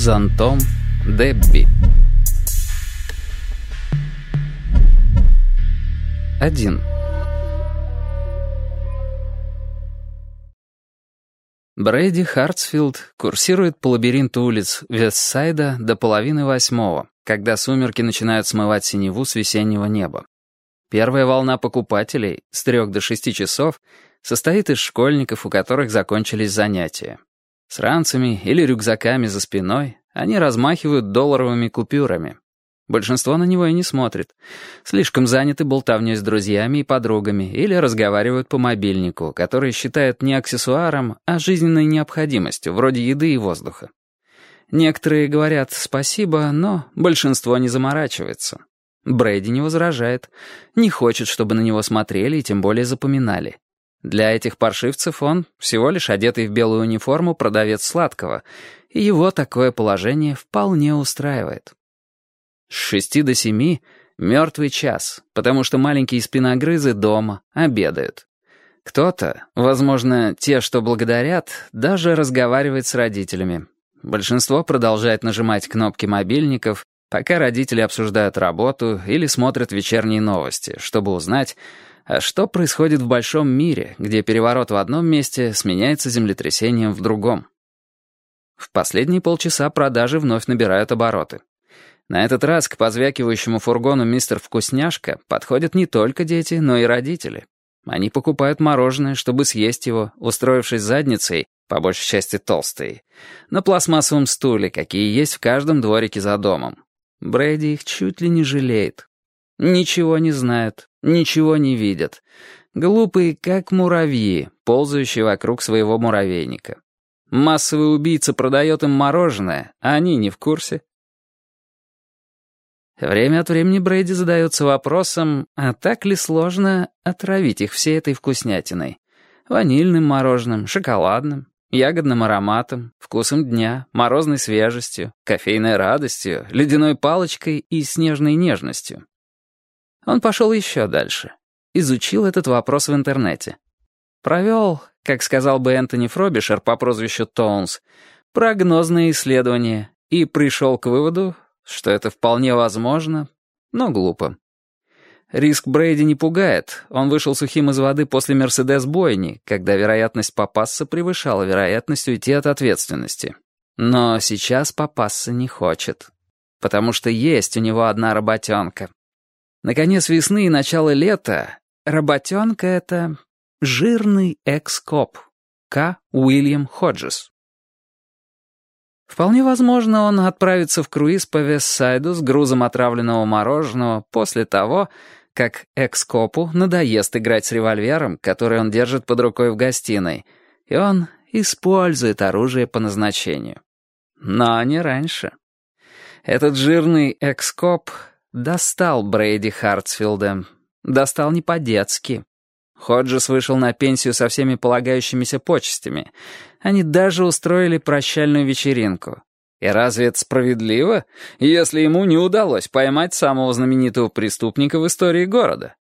зонтом Дебби. 1. Брэди Хартсфилд курсирует по лабиринту улиц Вестсайда до 7:30, когда сумерки начинают смывать синеву с весеннего неба. Первая волна покупателей с 3 до 6 часов состоит из школьников, у которых закончились занятия. С ранцами или рюкзаками за спиной они размахивают долларовыми купюрами. Большинство на него и не смотрит. Слишком заняты болтовней с друзьями и подругами или разговаривают по мобильнику, который считают не аксессуаром, а жизненной необходимостью, вроде еды и воздуха. Некоторые говорят «спасибо», но большинство не заморачивается. Брэди не возражает, не хочет, чтобы на него смотрели и тем более запоминали. Для этих паршивцев он всего лишь одетый в белую униформу продавец сладкого, и его такое положение вполне устраивает. С 6 до 7 — мертвый час, потому что маленькие спиногрызы дома обедают. Кто-то, возможно, те, что благодарят, даже разговаривает с родителями. Большинство продолжает нажимать кнопки мобильников, пока родители обсуждают работу или смотрят вечерние новости, чтобы узнать, а что происходит в большом мире, где переворот в одном месте сменяется землетрясением в другом. В последние полчаса продажи вновь набирают обороты. На этот раз к позвякивающему фургону «Мистер Вкусняшка» подходят не только дети, но и родители. Они покупают мороженое, чтобы съесть его, устроившись задницей, по большей части толстой, на пластмассовом стуле, какие есть в каждом дворике за домом. Брэди их чуть ли не жалеет. Ничего не знают, ничего не видят. Глупые, как муравьи, ползающие вокруг своего муравейника. Массовый убийца продает им мороженое, а они не в курсе. Время от времени Брэди задается вопросом, а так ли сложно отравить их всей этой вкуснятиной? Ванильным мороженым, шоколадным, ягодным ароматом, вкусом дня, морозной свежестью, кофейной радостью, ледяной палочкой и снежной нежностью. Он пошел еще дальше. Изучил этот вопрос в интернете. Провел, как сказал бы Энтони Фробишер по прозвищу Тоунс, прогнозные исследования и пришел к выводу, что это вполне возможно, но глупо. Риск Брэди не пугает. Он вышел сухим из воды после «Мерседес-бойни», когда вероятность попасться превышала вероятность уйти от ответственности. Но сейчас попасться не хочет, потому что есть у него одна работенка. Наконец весны и начало лета работенка — это жирный экс-коп К. Уильям Ходжес. Вполне возможно, он отправится в круиз по Вестсайду с грузом отравленного мороженого после того, как экс-копу надоест играть с револьвером, который он держит под рукой в гостиной, и он использует оружие по назначению. Но не раньше. Этот жирный экс-коп достал Брэди Хартсфилда. Достал не по-детски. Ходжес вышел на пенсию со всеми полагающимися почестями. Они даже устроили прощальную вечеринку. И разве это справедливо, если ему не удалось поймать самого знаменитого преступника в истории города?